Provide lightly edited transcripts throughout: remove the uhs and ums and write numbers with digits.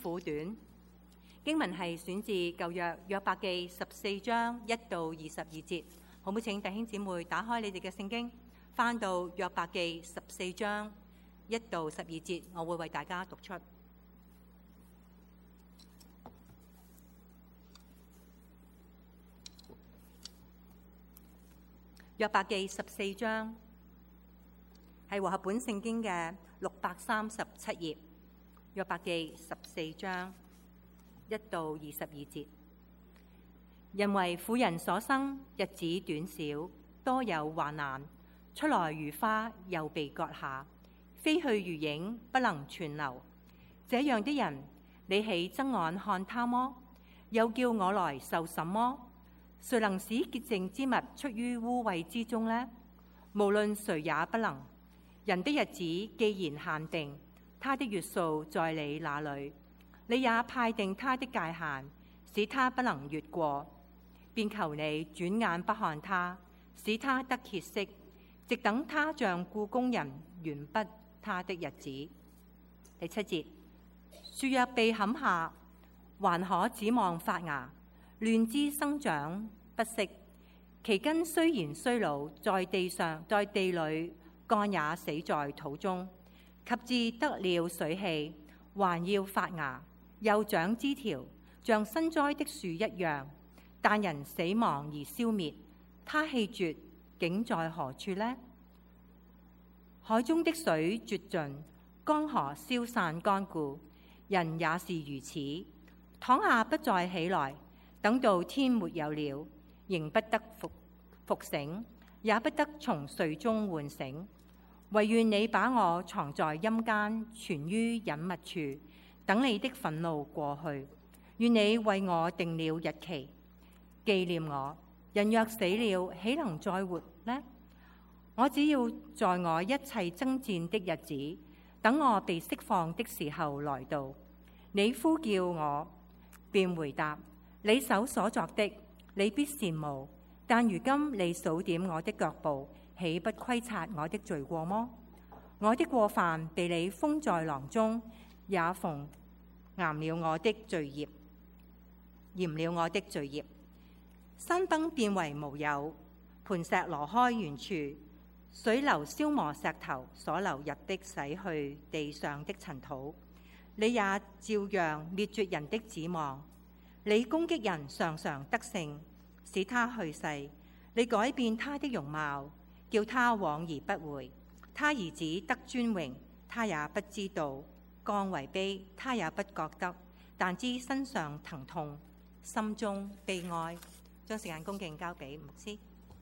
苦短。經文係選自舊約約伯記14章1到22節。好唔好請弟兄姊妹打開你哋嘅聖經，翻到約伯記14章1到12節，我會為大家讀出。約伯記14章係和合本聖經嘅637頁。約伯記14章1到22節。人為婦人所生，日子短少，多有患難。出來如花，又被割下；飛去如影，不能存留。這樣的人，你豈睜眼看他麼？又叫我來受什麼？誰能使潔淨之物出於污穢之中呢？無論誰也不能。人的日子既然限定，他的月數在你那裏，你也派定他的界限，使他不能越過。便求你轉眼不看他，使他得歇息，直等他像僱工人完畢他的日子。第7節，樹若被砍下，還可指望發芽，亂枝生長不息。其根雖然衰老，在地裏幹也死在土中。及至得了水氣，還要發芽，又長枝條，像新栽的樹一樣。但人死亡而消滅，他氣絕，竟在何處呢？海中的水絕盡，江河消散乾固，人也是如此。躺下不再起來，等到天沒有了，仍不得復醒，也不得從睡中喚醒。惟願你把我藏在陰間，存於隱密處，等你的憤怒過去。願你為我定了日期，紀念我。人若死了，豈能再活呢？我只要在我一切爭戰的日子，等我被釋放的時候來到。你呼叫我，便回答。你手所作的，你必羨慕。但如今你數點我的腳步，豈不窺察我的罪過麼？我的過犯被你封在囊中，也嚴了我的罪孽。山崩變為無有，磐石挪開原處，水流消磨石頭所流入的，洗去地上的塵土。你也照樣滅絕人的指望，你攻擊人常常得勝，使他去世。你改變他的容貌，叫他往而不回。他兒子得尊榮，他也不知道；降為卑，他也不覺得，但知身上疼痛，心中悲哀。將時間恭敬交俾牧師。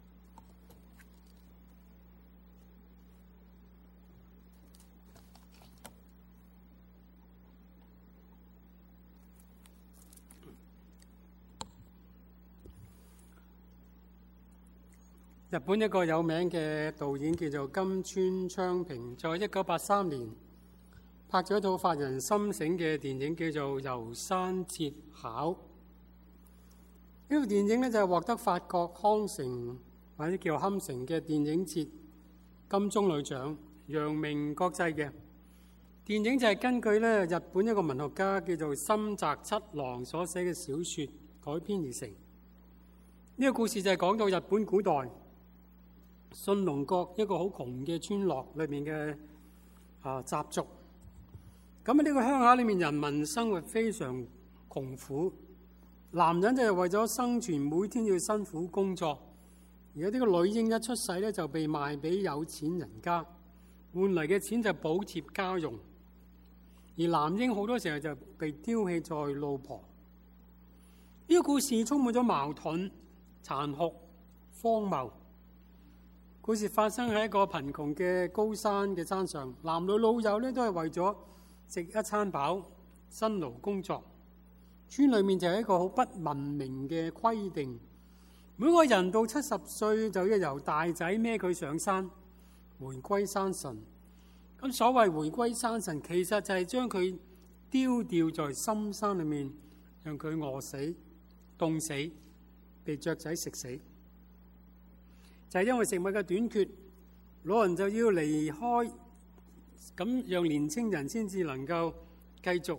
日本一個有名嘅導演叫做金村昌平，在1983年拍咗一套發人深省嘅電影，叫做《遊山節考》。呢套電影咧就係獲得法國康城或者叫堪城嘅電影節金棕櫚獎，揚名國際嘅電影就係根據咧日本一個文學家叫做深澤七郎所寫嘅小說改編而成。呢個故事就係講到日本古代信濃國一個好窮嘅村落裏面嘅習俗。咁呢個鄉下裏面人民生活非常窮苦。男人就係為咗生存，每天要辛苦工作。而家呢個女嬰一出世咧，就被賣俾有錢人家，換嚟嘅錢就補貼家用。而男嬰好多時候就被丟棄在路旁。呢個故事充滿咗矛盾、殘酷、荒謬。故事發生喺一個貧窮嘅高山嘅山上，男女老幼咧都係為咗食一餐飽，辛勞工作。村裏面就係一個好不文明嘅規定，每個人到70歲就要由大仔孭佢上山，回歸山神。咁所謂回歸山神，其實就係將佢丟掉在深山裏面，讓佢餓死、凍死、被雀仔食死。就係因為食物嘅短缺，老人就要離開，咁讓年青人先至能夠繼續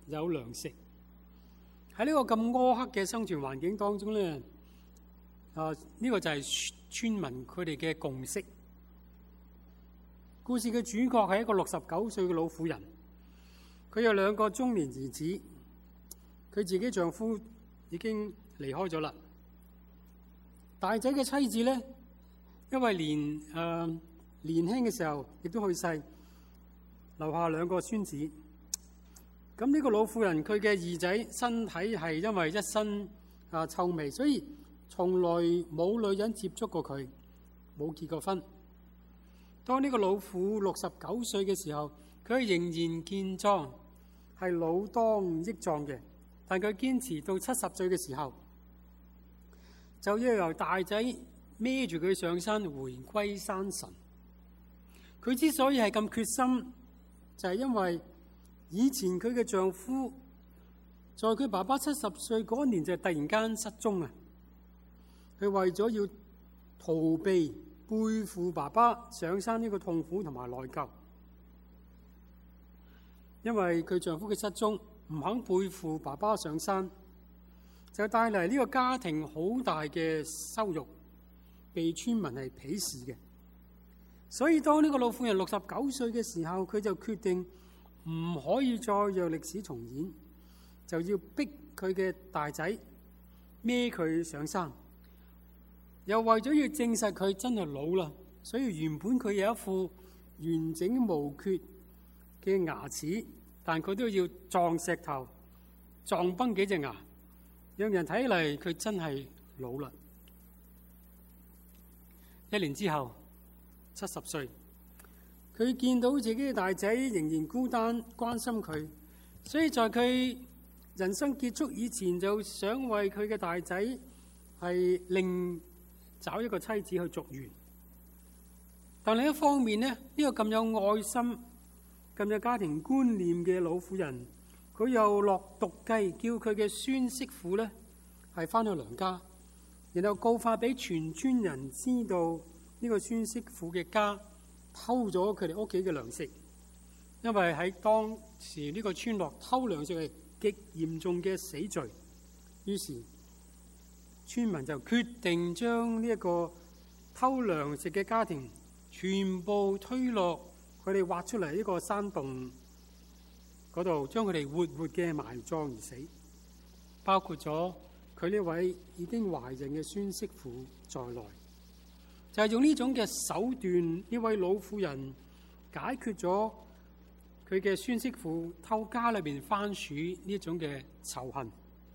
有糧食。喺呢個咁苛刻嘅生存環境當中咧，呢個就係村民佢哋嘅共識。故事嘅主角係一個69歲嘅老婦人，佢有2個中年兒子，佢自己丈夫已經離開咗啦。大仔嘅妻子咧，因為年輕嘅時候亦都去世，留下2個孫子。咁呢個老婦人佢嘅兒仔身體係因為一身臭味，所以從來冇女人接觸過佢，冇結過婚。當呢個老婦69歲嘅時候，佢仍然健壯，係老當益壯嘅。但佢堅持到70歲嘅時候，就要由大仔孭住佢上山回歸山神。佢之所以係咁決心，就係因為以前佢嘅丈夫在佢爸爸70歲嗰年就突然間失蹤啊！佢為咗要逃避背負爸爸上山呢個痛苦同埋內疚，因為佢丈夫嘅失蹤唔肯背負爸爸上山，就帶嚟呢個家庭好大嘅羞辱，被村民係鄙視嘅。所以當呢個老婦人69歲嘅時候，佢就決定唔可以再讓歷史重演，就要逼佢嘅大仔孭佢上山。又為咗要證實佢真係老啦，所以原本佢有一副完整無缺嘅牙齒，但佢都要撞石頭，撞崩幾隻牙，讓人睇嚟佢真係老啦。1年之後，70歲。佢見到自己嘅大仔仍然孤單，關心佢，所以在佢人生結束以前，就想為佢嘅大仔係另找一個妻子去續緣。但另一方面呢，呢個咁有愛心、咁有家庭觀念嘅老婦人，佢又落毒計，叫佢嘅孫媳婦呢係翻去娘家，然後告發俾全村人知道呢個孫媳婦嘅家偷咗佢哋屋企嘅糧食。因為喺當時呢個村落偷糧食係極嚴重嘅死罪，於是村民就決定將呢一個偷糧食嘅家庭全部推落佢哋挖出嚟呢個山洞嗰度，將佢哋活活嘅埋葬而死，包括咗佢呢位已經懷孕嘅孫媳婦在內。就係用呢種嘅手段，呢位老婦人解決咗佢嘅孫媳婦偷家裏邊番薯呢種嘅仇恨。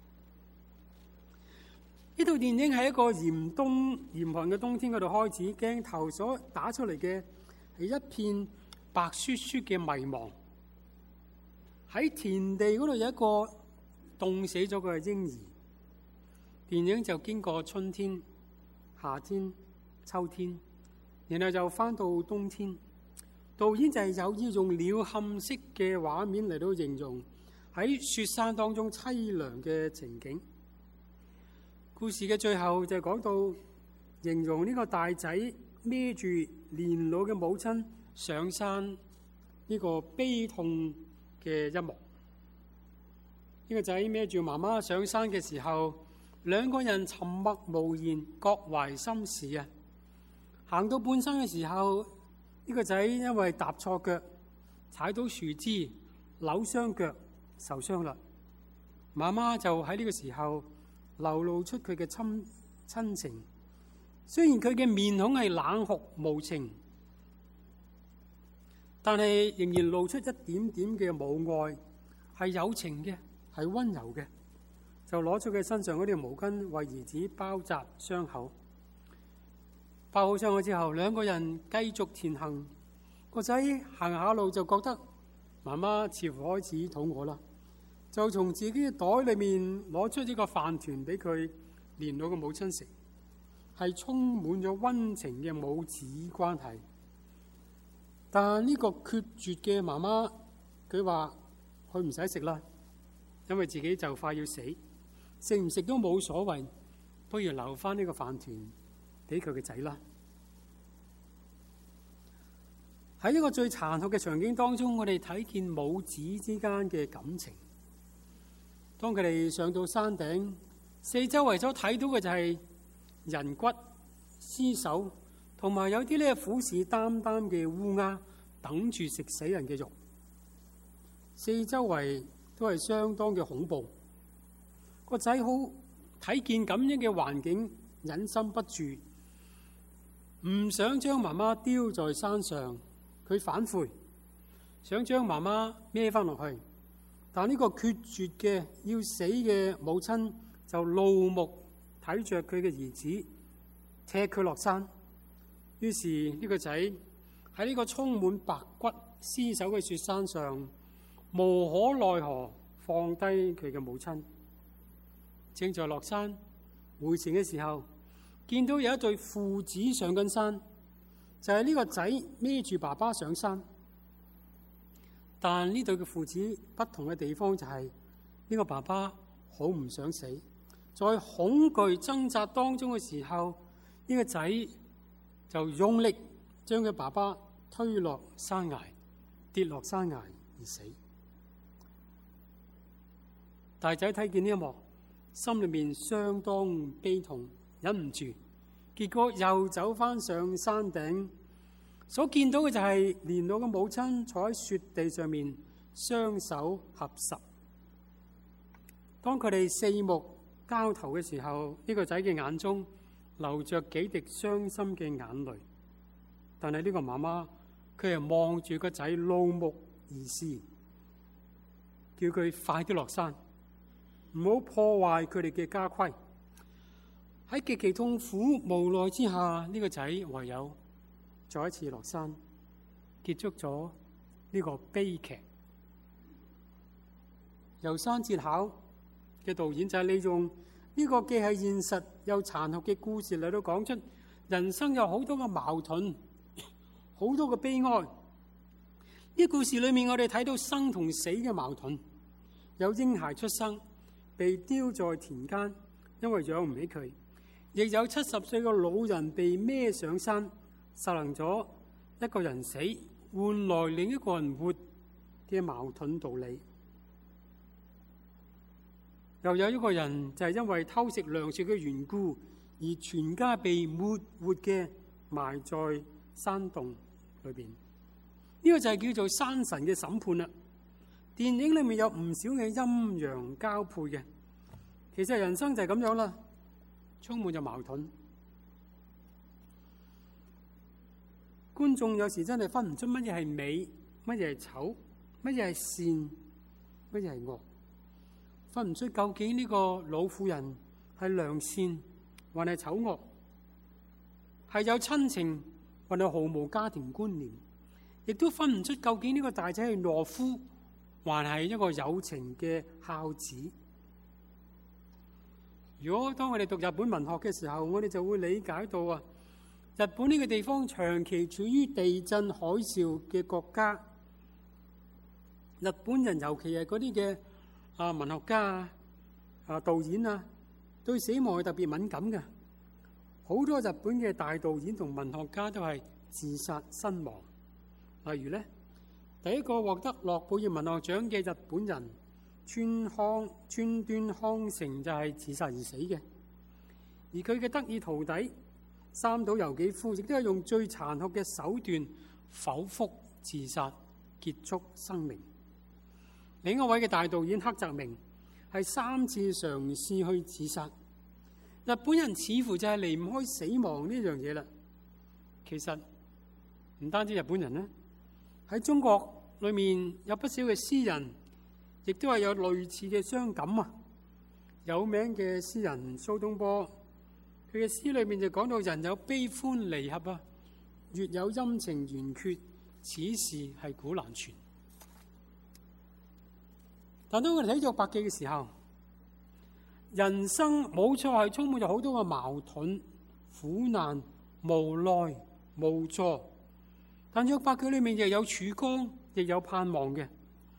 呢套電影喺一個嚴寒嘅冬天嗰度開始，鏡頭所打出嚟嘅係一片白雪雪嘅迷茫。喺田地嗰度有一個凍死咗嘅嬰兒。電影就經過春天、夏天、秋天，然後就翻到冬天。導演就係有意用鳥瞰式嘅畫面嚟到形容喺雪山當中淒涼嘅情景。故事嘅最後就講到形容呢個大仔孭住年老嘅母親上山呢個悲痛嘅一幕。呢個仔孭住媽媽上山嘅時候，兩個人沉默無言，各懷心事啊！行到半生嘅時候，呢個仔因為踏錯腳，踩到樹枝，扭傷腳，受傷啦。媽媽就喺呢個時候流露出佢嘅親情，雖然佢嘅面孔係冷酷無情，但係仍然露出一點點嘅母愛，係有情嘅，係溫柔嘅。就攞出佢身上嗰條毛巾為兒子包紮傷口。包好傷口之後，兩個人繼續前行。個仔行下路就覺得媽媽似乎開始肚餓啦，就從自己嘅袋裏面攞出呢個飯團俾佢年老嘅母親食，係充滿咗溫情嘅母子關係。但呢個決絕嘅媽媽，佢話佢唔使食啦，因為自己就快要死，食唔食都冇所謂，不如留翻呢個飯團俾佢嘅仔啦。喺一個最殘酷嘅場景當中，我哋睇見母子之間嘅感情。 當佢哋上到山頂，四周圍所睇到嘅就係人骨、屍首，同埋有啲咧虎視眈眈嘅烏鴉，等住食死人嘅肉。四周圍都係相當嘅恐怖。個仔好睇見咁樣嘅環境，忍心不住，唔想將媽媽丟在山上。佢反悔，想將媽媽孭翻落去。但呢個決絕嘅要死嘅母親就怒目睇着佢嘅兒子，踢佢落山。於是呢個仔喺呢個充滿白骨屍首嘅雪山上，無可奈何放低佢嘅母親。正在落山回程嘅時候，見到有一對父子上緊山，就係呢個仔孭住爸爸上山。但呢對嘅父子不同嘅地方就係呢個爸爸好唔想死，在恐懼掙扎當中嘅時候，呢個仔就用力將佢爸爸推落山崖，跌落山崖而死。大仔睇見呢一幕，心裏面相當悲痛，忍唔住，結果又走翻上山頂。所見到嘅就係年老嘅母親坐喺雪地上面，雙手合十。當佢哋四目交投嘅時候，呢個仔嘅眼中流着幾滴傷心嘅眼淚。但係呢個媽媽，佢係望住個仔怒目而視，叫佢快啲落山，唔好破壞佢哋嘅家規。喺極其痛苦無奈之下，呢個仔唯有再一次落山，結束咗呢個悲劇。遊山節考嘅導演就係利用呢個既係現實又殘酷嘅故事嚟到講出人生有好多嘅矛盾，好多嘅悲哀。呢個故事裏面，我哋睇到生同死嘅矛盾。有嬰孩出生，被丟在田間，因為養唔起佢；亦有70歲嘅老人被孭上山，實行咗一個人死換來另一個人活嘅矛盾道理。又有一個人就係因為偷食糧食嘅緣故，而全家被活活嘅埋在山洞裏邊。呢個就係叫做山神嘅審判啦。電影裏面有唔少嘅陰陽交配嘅，其實人生就係咁樣啦，充滿咗矛盾。觀眾有時真係分唔出乜嘢係美，乜嘢係醜，乜嘢係善，乜嘢係惡，分唔出究竟呢個老婦人係良善還係醜惡，係有親情還係毫無家庭觀念，亦都分唔出究竟呢個大仔係懦夫還係一個有情嘅孝子。如果當我哋讀日本文學嘅時候，我哋就會理解到啊，日本呢個地方長期處於地震海嘯嘅國家，日本人尤其係嗰啲嘅文學家導演啊，對死亡係特別敏感嘅。好多日本嘅大導演同文學家都係自殺身亡。例如咧，第一個獲得諾貝爾文學獎嘅日本人川端康成就係自殺而死嘅。而佢嘅得意徒弟三島由紀夫亦都係用最殘酷嘅手段剖腹自殺結束生命。另一位嘅大導演黑澤明係3次嘗試去自殺。日本人似乎就係離唔開死亡呢樣嘢啦。其實唔單止日本人咧，喺中國裏面有不少嘅詩人，亦都係有類似嘅傷感啊。有名嘅詩人蘇東坡，佢嘅詩裏面就講到人有悲歡離合啊，月有陰晴圓缺，此事係古難全。但當我哋睇咗百記嘅時候，人生冇錯係充滿咗好多嘅矛盾、苦難、無奈、無助。但約伯記裏面亦有曙光，亦有盼望嘅。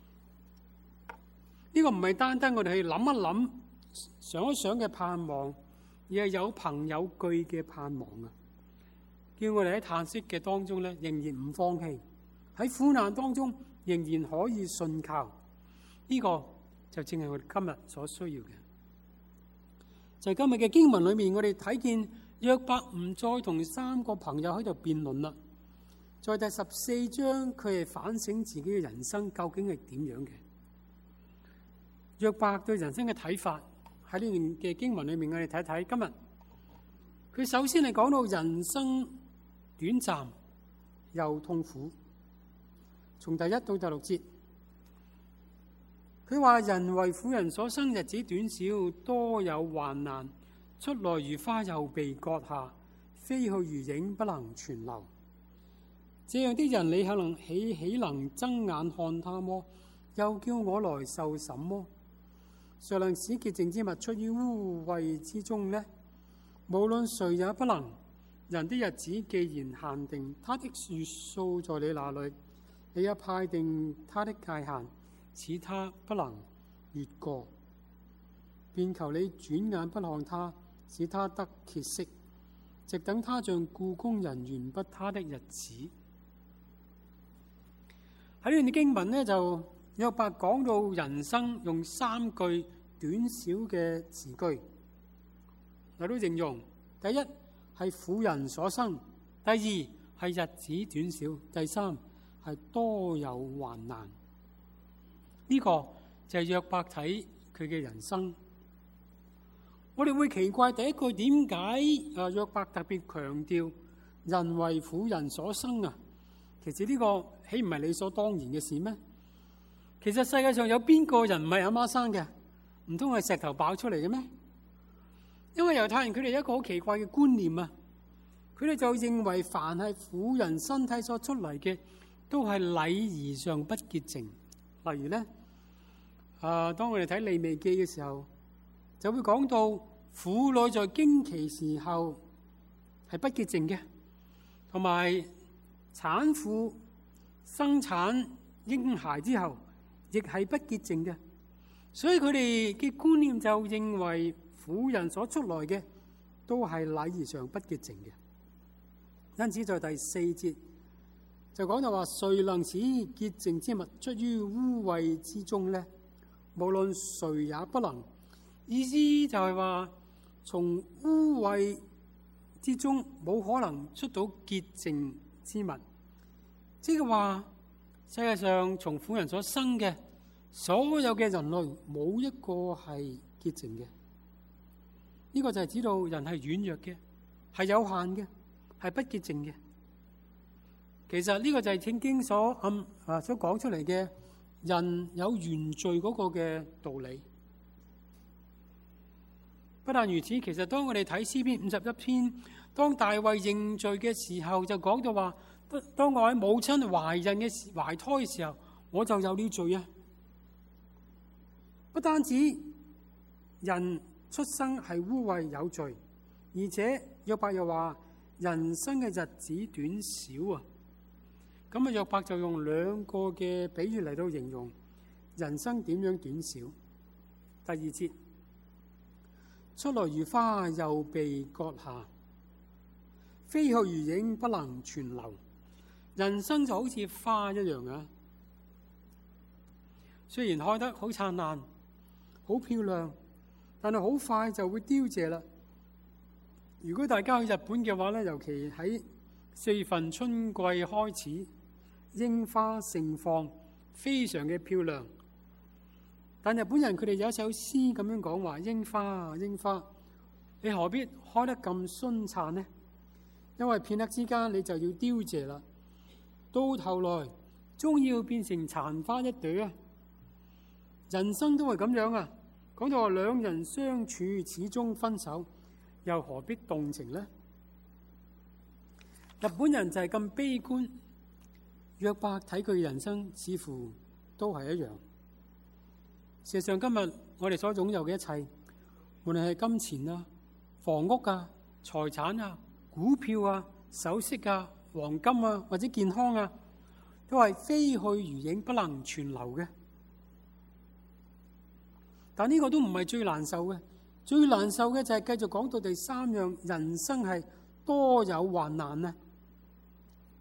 呢個唔係單單我哋去諗一諗、想一想嘅盼望，而係有憑有據嘅盼望啊！叫我哋喺嘆息嘅當中咧，仍然唔放棄；喺苦難當中，仍然可以信靠。呢個就正係我哋今日所需要嘅。就係今日嘅經文裏面，我哋睇見約伯唔再同3個朋友喺度辯論啦。在第14章，佢係反省自己嘅人生究竟係點樣嘅。約伯對人生嘅睇法喺呢段嘅經文裏面，我哋睇睇。今日佢首先係講到人生短暫又痛苦，從第1到第6節。佢話：人為婦人所生，日子短少，多有患難。出來如花，又被割下；飛去如影，不能存留。這樣的人，你豈能睜眼看他麼？又叫我來受審麼？誰能使潔淨之物出於污穢之中呢？無論誰也不能。人的日子既然限定，他的月數在你那裏，你也派定他的界限，使他不能越過，便求你轉眼不看他，使他得歇息，直等他像僱工人完畢他的日子。喺呢段經文呢，就約伯講到人生用3句短小嘅詞句嚟到形容：第一係婦人所生，第二係日子短小，第三係多有患難。呢個就係約伯睇佢嘅人生。我哋會奇怪第一句點解約伯特別強調人為婦人所生啊？其實呢個豈唔係理所當然嘅事咩？其實世界上有邊個人唔係阿媽生嘅？唔通係石頭爆出嚟嘅咩？因為猶太人佢哋有一個好奇怪嘅觀念啊，佢哋就認為凡係婦人身體所出嚟嘅都係禮儀上不潔淨。例如咧，當我哋睇利未記嘅時候，就會講到婦女在經期時候係不潔淨嘅，同埋產婦生產嬰孩之後亦係不潔淨嘅。所以佢哋嘅觀念就認為婦人所出來嘅都係禮儀上不潔淨嘅。因此在第4節就講到話：誰能使潔淨之物出於污穢之中呢？無論誰也不能。意思就係話，從污穢之中冇可能出到潔淨之物。即係話，世界上從婦人所生嘅所有嘅人類，冇一個係潔淨嘅。呢個就係指到人係軟弱嘅，係有限嘅，係不潔淨嘅。其實呢個就係聖經所講出嚟嘅人有原罪嗰個嘅道理。不但如此，其實當我哋睇詩篇51篇，當大衛認罪嘅時候，就講到話：當我喺母親懷胎嘅時候，我就有了罪啊！不單止人出生係污穢有罪，而且約伯又話人生嘅日子短少啊！咁約伯就用2個嘅比喻嚟到形容人生點樣短少。第2節。出來如花，又被割下；飛去如影，不能存留。人生就好似花一樣啊！雖然開得好燦爛、好漂亮，但係好快就會凋謝啦。如果大家去日本嘅話咧，尤其喺4月份春季開始，櫻花盛放，非常嘅漂亮。但日本人佢哋有一首詩咁樣講話：櫻花啊，櫻花，你何必開得咁絢燦呢？因為片刻之間你就要凋謝啦，到頭來終要變成殘花一朵啊！人生都係咁樣啊！講到話兩人相處始終分手，又何必動情呢？日本人就係咁悲觀，約伯睇佢人生似乎都係一樣。事實上，今日我哋所擁有嘅一切，無論係金錢啊、房屋啊、財產啊、股票啊、首飾啊、黃金啊，或者健康啊，都係飛去如影，不能存留嘅。但呢個都唔係最難受嘅，最難受嘅就係繼續講到第3樣，人生係多有患難啊！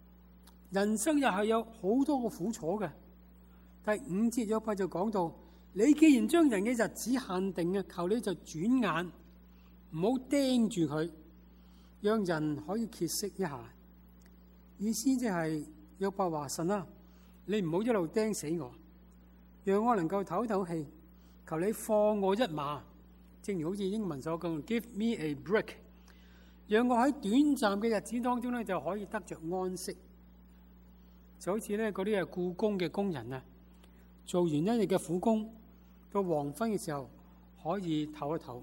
人生又係有好多個苦楚嘅。第5節約伯就講到， 你既然將人嘅日子限定啊，求你就轉眼，唔好盯住佢，讓人可以歇息一下。意思即係約伯話：神啊，你唔好一路盯死我，讓我能夠唞唞氣。求你放我一馬，正如好似英文所講 ，Give me a break， 讓我喺短暫嘅日子當中咧就可以得着安息。就好似咧嗰啲僱工嘅工人啊，做完一日嘅苦工，到黃昏嘅時候可以唞一唞。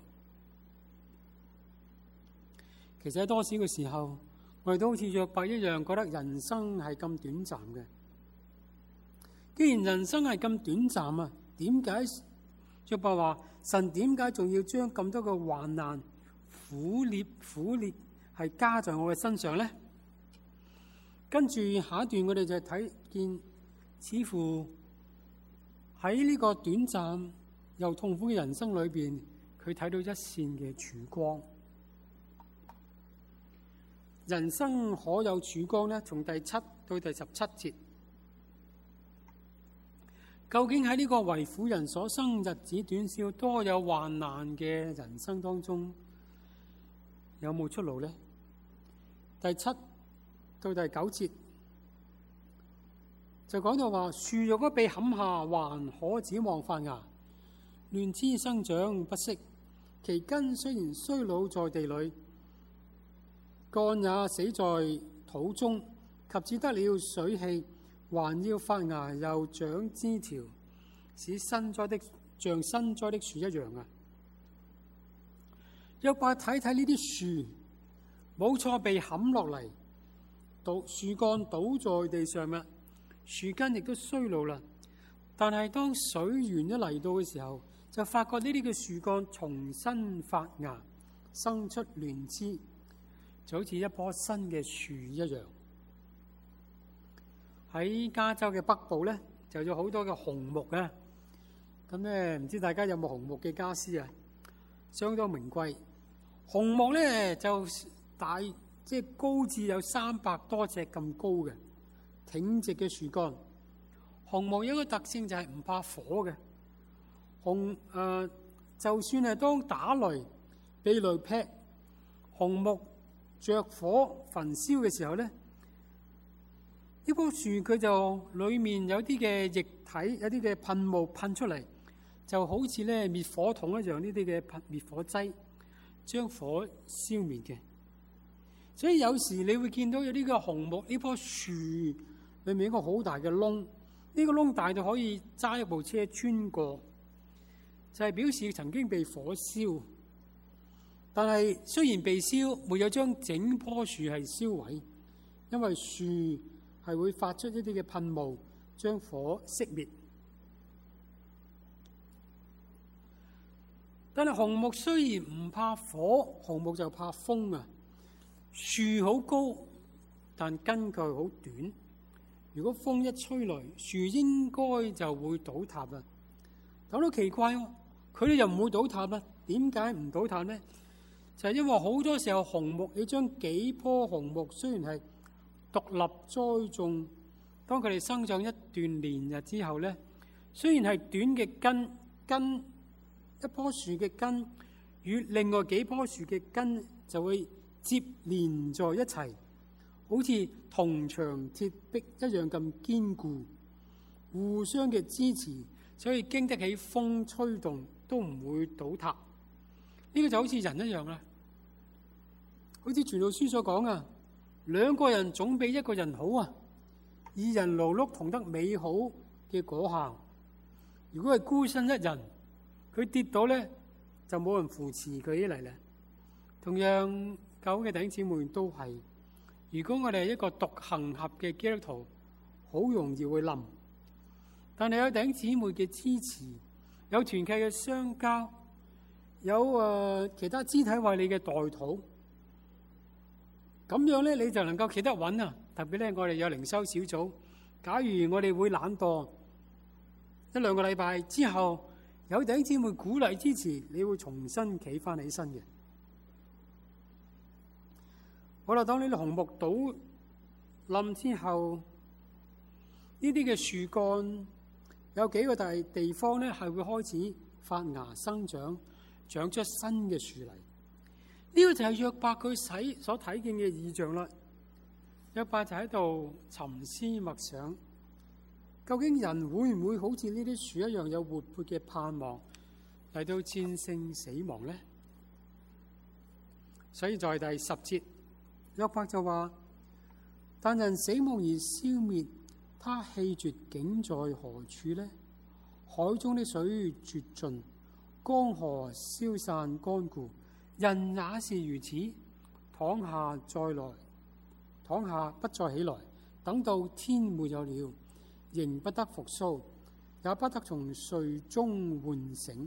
其實喺多少嘅時候，我哋都好似約伯一樣，覺得人生係咁短暫嘅。既然人生係咁短暫啊，點解約伯話神點解仲要將咁多嘅患難、苦烈係加在我嘅身上咧？跟住下一段我哋就睇見，似乎喺呢個短暫又痛苦嘅人生裏邊，佢睇到一線嘅曙光。人生可有曙光呢？從第7到第17節，究竟喺呢個為婦人所生、日子短少、多有患難嘅人生當中，有冇出路呢？第7到第9節就講到話：樹若果被砍下，還可指望發芽；嫩枝生長不息，其根雖然衰老在地裏，幹也死在土中，及至得了水氣，還要發芽，又長枝條，使新栽的像新栽的樹一樣啊！約伯睇睇呢啲樹，冇錯，被砍落嚟，樹幹倒在地上啦，樹根亦都衰老啦。但係當水源一嚟到嘅時候，就發覺呢啲嘅樹幹重新發芽，生出嫩枝，就好似一棵新嘅樹一樣。喺加州嘅北部咧，就有好多嘅紅木啊。咁咧，唔知大家有冇紅木嘅家私啊？相當名貴。紅木咧就大，即係高至有300多尺咁高嘅挺直嘅樹幹。紅木有一個特性就係唔怕火嘅。就算係當打雷、被雷劈，紅木着火焚燒嘅時候咧，呢棵樹佢就裏面有啲嘅液體，有啲嘅噴霧噴出嚟，就好似咧滅火筒一樣，呢啲嘅滅火劑將火消滅嘅。所以有時你會見到有呢個紅木呢棵樹裏面一個好大嘅窿，呢個窿大到可以揸一部車穿過，就係表示曾經被火燒。但係雖然被燒，沒有將整棵樹係燒毀，因為樹係會發出一啲嘅噴霧，將火熄滅。但係紅木雖然唔怕火，紅木就怕風啊。樹好高，但根據好短。如果風一吹來，樹應該就會倒塌啦。但都奇怪喎，佢哋又唔會倒塌啦。點解唔倒塌呢？就係因為好多時候紅木，你將幾棵紅木雖然係獨立栽種，當佢哋生長一段年日之後咧，雖然係短嘅根一棵樹嘅根與另外幾棵樹嘅根就會接連在一齊，好似銅牆鐵壁一樣咁堅固，互相嘅支持，所以經得起風吹動都唔會倒塌。呢個就好似人一樣啦，好似傳道書所講啊，2個人總比1個人好啊，2人勞碌同得美好嘅果效。如果係孤身一人，佢跌倒咧，就冇人扶持佢起嚟咧。同樣，教會嘅弟兄姊妹都係，如果我哋係一個獨行俠嘅基督徒，好容易會冧。但係有弟兄姊妹嘅支持，有團契嘅相交，有其他肢體為你嘅代禱，咁樣咧你就能夠企得穩啊！特別咧，我哋有靈修小組，假如我哋會懶惰1-2個禮拜之後，有弟兄姊妹鼓勵支持，你會重新企翻起身嘅。好啦，當呢啲紅木倒冧之後，呢啲嘅樹幹有幾個大地方咧係會開始發芽生長，長出新嘅樹嚟。呢個就係約伯佢所睇見嘅異象啦。約伯就喺度沉思默想，究竟人會唔會好似呢啲樹一樣有活潑嘅盼望嚟到戰勝死亡呢？所以在第10節，約伯就話：但人死亡而消滅，他氣絕竟在何處呢？海中的水絕盡，江河消散乾固，人也是如此，躺下不再起來，等到天沒有了，仍不得復甦，也不得從睡中喚醒。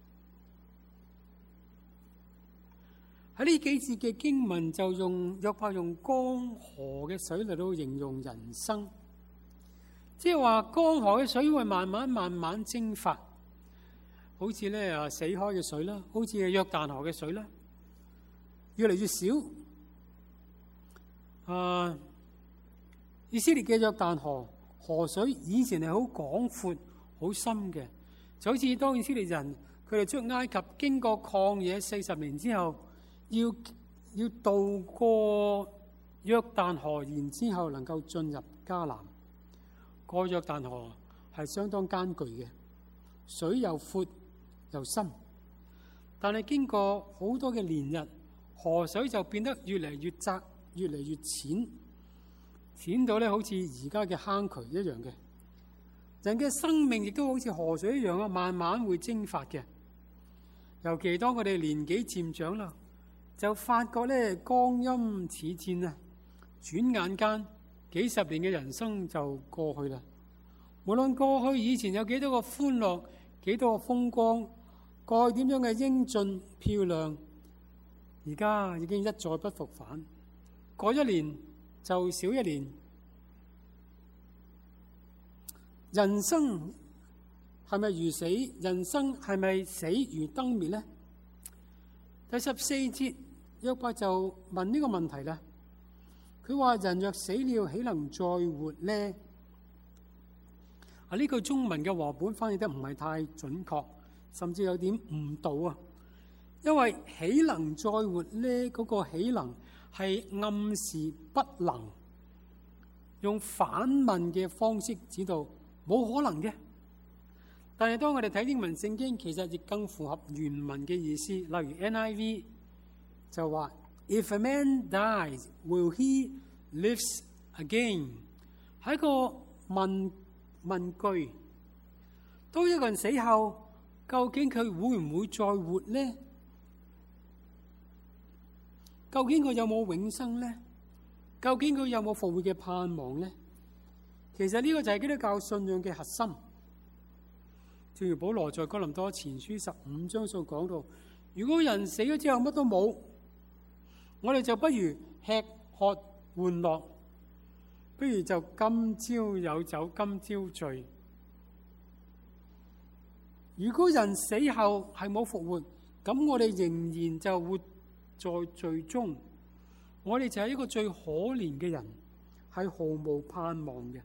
喺呢幾節嘅經文就約伯用江河嘅水嚟到形容人生，即係話江河嘅水會慢慢蒸發，好似咧死開嘅水啦，好似係約旦河嘅水啦，越嚟越少。以色列嘅約旦河水以前係好廣闊、好深嘅，就好似當以色列人佢哋出埃及經過曠野40年之後，要渡過約旦河，然之後能夠進入迦南。過約旦河係相當艱巨嘅，水又闊又深，但係經過好多嘅年日，河水就變得越嚟越窄，越嚟越淺，淺到咧好似而家嘅坑渠一樣嘅。人嘅生命亦都好似河水一樣啊，慢慢會蒸發嘅。尤其當我哋年紀漸長啦，就發覺咧光陰似箭啊，轉眼間幾十年嘅人生就過去啦。無論過去以前有幾多個歡樂，幾多個風光，過去點樣嘅英俊漂亮，而家已經一再不復返。過一年就少一年，人生係咪如死？人生係咪死如燈滅呢？第14節，約伯就問呢個問題啦。佢話：人若死了，豈能再活呢？呢句中文嘅和本翻譯得唔係太準確，甚至有點誤導啊！因為豈能再活呢？嗰個豈能係暗示不能，用反問嘅方式指到冇可能嘅。但係當我哋睇英文聖經，其實亦更符合原文嘅意思。例如 NIV 就話：If a man dies, will he live again？ 係一個問句。當一個人死後，究竟佢會唔會再活呢？究竟佢有冇永生呢？究竟佢有冇復活嘅盼望呢？其實呢個就係基督教信仰嘅核心。正如保羅在哥林多前書15章所講到，如果人死咗之後乜都冇，我哋就不如吃喝玩樂，不如就今朝有酒今朝醉。如果人死後係冇復活，咁我哋仍然就活在罪中，我哋就係一個最可憐嘅人，係毫無盼望嘅。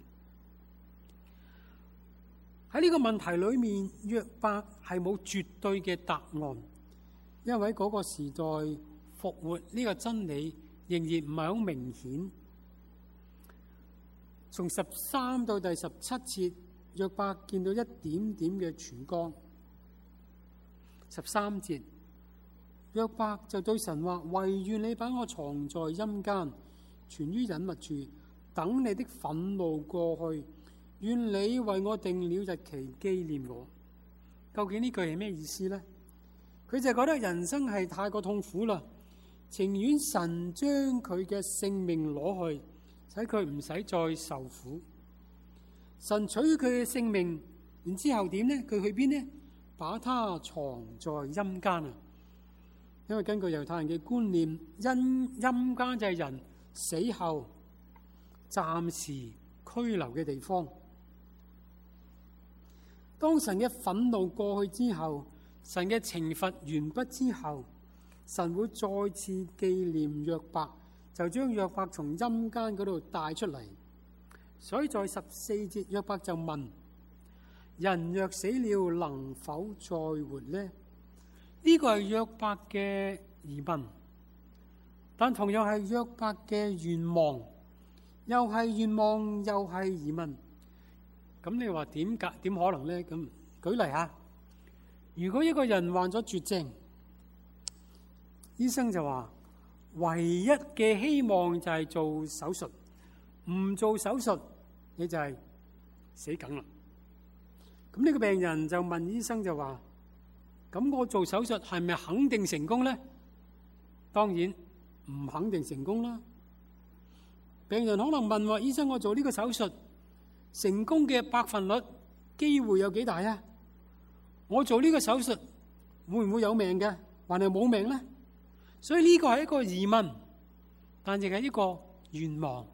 喺呢個問題裏面，約伯係冇絕對嘅答案，因為嗰個時代復活呢個真理仍然唔係好明顯。從13到第17節，約伯見到一點點嘅曙光。13節，約伯就對神話：惟願你把我藏在陰間，存於隱密處，等你的憤怒過去。願你為我定了日期，紀念我。究竟呢句係咩意思呢？佢就覺得人生係太過痛苦啦，情願神將佢嘅性命攞去，使佢唔使再受苦。神取佢嘅性命，然之後點呢？佢去邊呢？把他藏在陰間啊！因為根據猶太人嘅觀念，陰間就係人死後暫時拘留嘅地方。當神嘅憤怒過去之後，神嘅懲罰完畢之後，神會再次紀念約伯，就將約伯從陰間嗰度帶出嚟。所以在14節，約伯就問： 人若死了，能否再活呢？呢個係約伯嘅疑問，但同樣係約伯嘅願望，又係願望又係疑問。咁你話點可能呢？咁舉例下，如果一個人患咗絕症，醫生就話唯一嘅希望就係做手術，唔做手術你就係死梗啦。咁呢個病人就問醫生就話：咁我做手術係咪肯定成功呢？當然唔肯定成功啦。病人可能問話：醫生，我做呢個手術成功嘅百分率機會有幾大啊？我做呢個手術會唔會有命嘅，還係冇命呢？所以呢個係一個疑問，但亦係一個願望。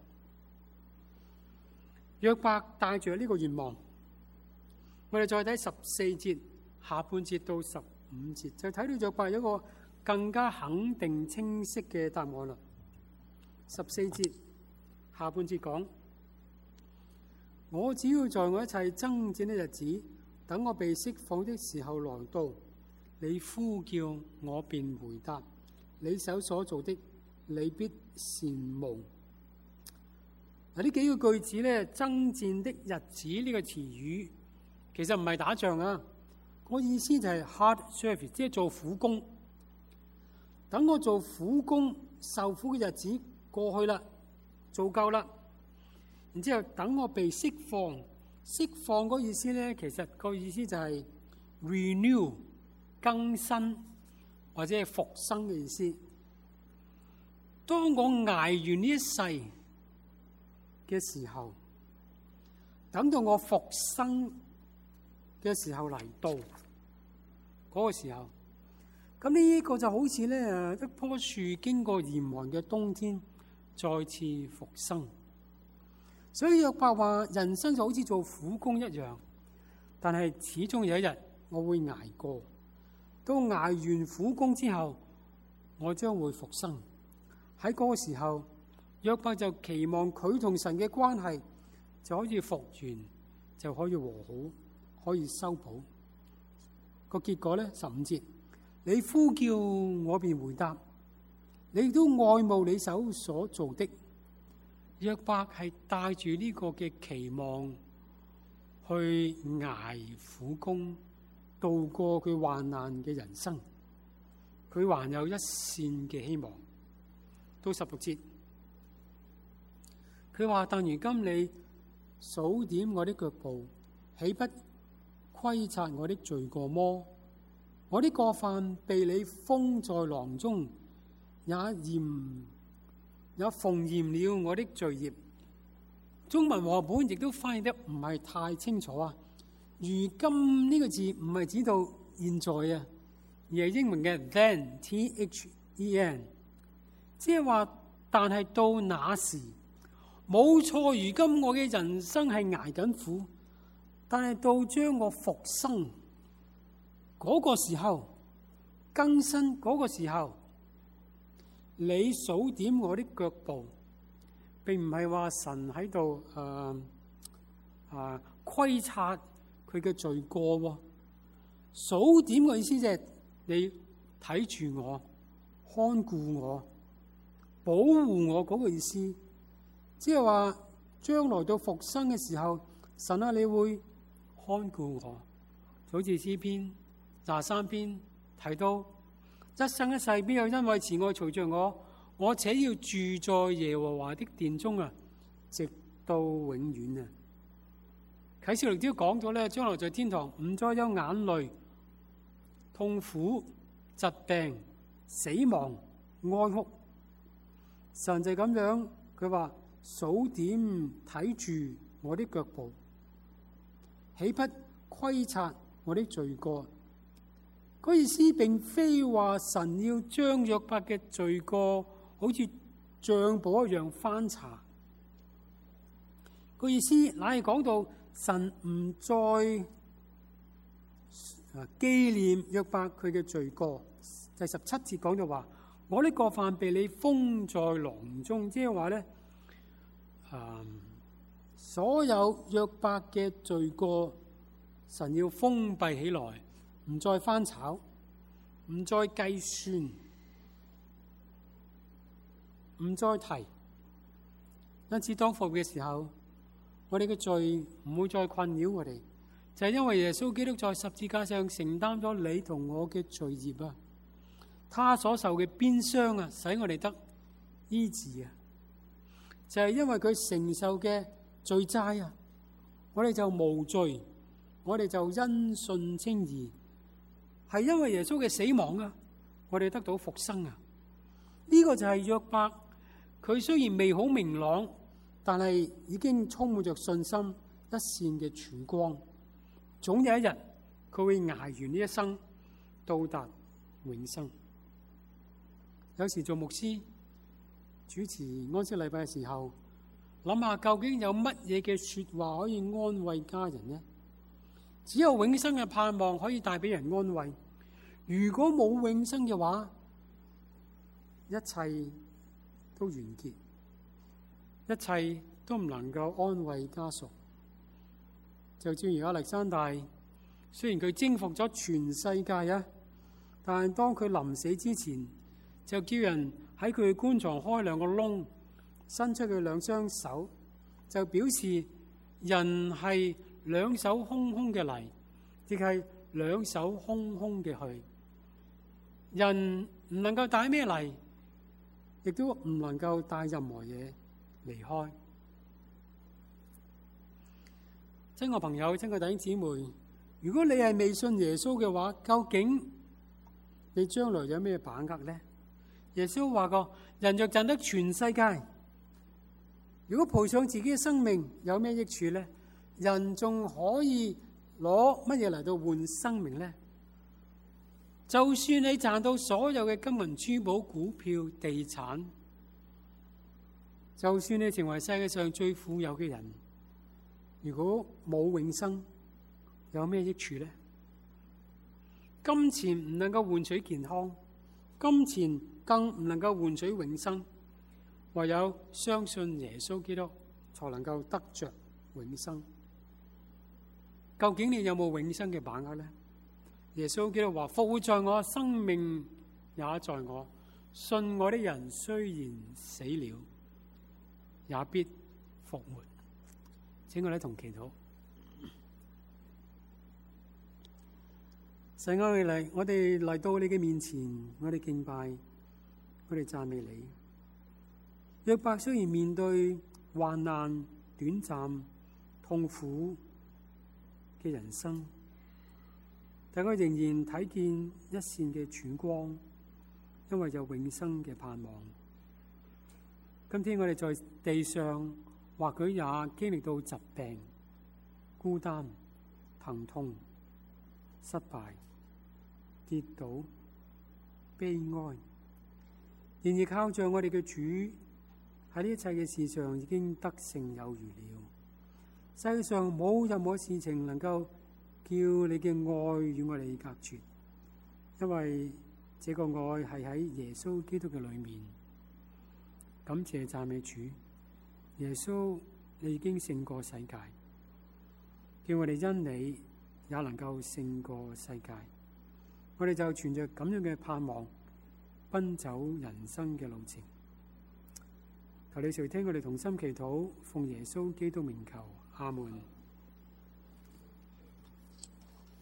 約伯帶住呢個願望，我哋再睇14節下半節到15節，就睇到約伯有一個更加肯定清晰嘅答案啦。14節下半節講：我只要在我一切爭戰的日子，等我被釋放的時候來到，你呼叫我便回答，你手所做的，你必羨慕。嗱，呢幾個句子咧，爭戰的日子呢個詞語，其實唔係打仗啊，我意思就係 hard service， 即係做苦工。等我做苦工受苦嘅日子過去啦，做夠啦，然之後等我被釋放。釋放嗰意思咧，其實個意思就係 renew 更新或者係復生嘅意思。當我捱完呢一世嘅時候，等到我復生嘅時候嚟到嗰個時候，咁呢個就好似咧一棵樹經過嚴寒嘅冬天再次復生。所以約伯話人生就好似做苦工一樣，但係始終有一日我會捱過，到捱完苦工之後，我將會復生。喺嗰個時候，約伯就期望佢同神嘅關係就可以復原，就可以和好，可以修補。個結果咧，15節，你呼叫我便回答，你都愛慕你手所做的。約伯係帶住呢個嘅期望去捱苦工，度過佢患難嘅人生。佢還有一線嘅希望。到16節，佢話：但如今你數點我的腳步，豈不窺察我的罪過麼？我的過犯被你封在囊中，也縫嚴了我的罪孽。中文和本亦都翻譯得唔係太清楚啊。如今呢個字唔係指到現在啊，而係英文嘅 then THEN， 即係話但係到那時冇錯。如今我嘅人生係捱緊苦，但係到將我復生嗰個時候，更新嗰個時候，你數點我的腳步，並唔係話神喺度窺察佢嘅罪過喎。數點嘅意思就係你睇住我、看顧我、保護我嗰個意思，即係話將來到復生嘅時候，神啊，你會看顧我，就好似詩篇23篇提到，一生一世邊有因為慈愛隨着我，我且要住在耶和華的殿中啊，直到永遠啊。啟示錄都講咗咧，將來在天堂唔再有眼淚、痛苦、疾病、死亡、哀哭。神就咁樣，佢話數點睇住我的腳步，豈不窺察我的罪過？嗰意思並非話神要將約伯嘅罪過好似帳簿一樣翻查。個意思乃係講到神唔再紀念約伯佢嘅罪過。第17節講到話，我的過犯被你封在囊中，即係話咧，所有約伯嘅罪過神要封閉起來，唔再翻炒，唔再計算，唔再提。因此當復活嘅時候，我哋嘅罪唔會再困擾我哋，就係因為耶穌基督在十字架上承擔咗你同我嘅罪孽啊！他所受嘅鞭傷啊，使我哋得醫治啊！就係因為佢承受嘅罪債啊，我哋就無罪，我哋就因信稱義。係因為耶穌嘅死亡啊，我哋得到復生啊！呢個就係約伯，佢雖然未好明朗，但係已經充滿着信心一線嘅曙光。總有一日佢會捱完呢一生，到達永生。有時做牧師主持安息禮拜嘅時候，諗下究竟有乜嘢嘅說話可以安慰家人呢？只有永生嘅盼望可以帶俾人安慰。如果冇永生嘅話，一切都完結，一切都唔能夠安慰家屬。就正如亞歷山大，雖然佢征服咗全世界啊，但係當佢臨死之前，就叫人喺佢嘅棺材開兩個窿，伸出佢兩雙手，就表示人係兩手空空嘅嚟，亦係兩手空空嘅去。人唔能夠帶咩嚟，亦都唔能夠帶任何嘢離開。親愛朋友，親愛弟兄姊妹，如果你係未信耶穌嘅話，究竟你將來有咩把握呢？耶穌話過，人若賺得全世界，如果賠上自己嘅生命，有咩益處呢？人仲可以攞乜嘢嚟到換生命呢？就算你賺到所有嘅金銀珠寶、股票、地產，就算你成為世界上最富有嘅人，如果冇永生，有咩益處呢？金錢唔能夠換取健康，金錢更唔能夠換取永生，唯有相信耶穌基督，才能夠得着永生。究竟你有冇永生嘅把握呢？耶穌基督話：復活在我，生命也在我。信我的人雖然死了，也必復活。請我哋同祈禱。神愛你，我哋嚟到你嘅面前，我哋敬拜，我哋讚美你。約伯雖然面對患難、短暫、痛苦嘅人生，但佢仍然睇見一線嘅曙光，因為有永生嘅盼望。今天我哋在地上，或許也經歷到疾病、孤單、疼痛、失敗、跌倒、悲哀，然而靠着我哋嘅主，喺呢一切嘅事上已經得勝有餘了。世界上冇任何事情能夠叫你嘅愛與我哋隔絕，因為這個愛係喺耶穌基督嘅裏面。感謝讚美主，耶穌，你已經勝過世界，叫我哋因你也能夠勝過世界。我哋就存着咁樣嘅盼望，奔走人生嘅路程。求你垂聽我哋同心祈禱，奉耶穌基督名求，阿門。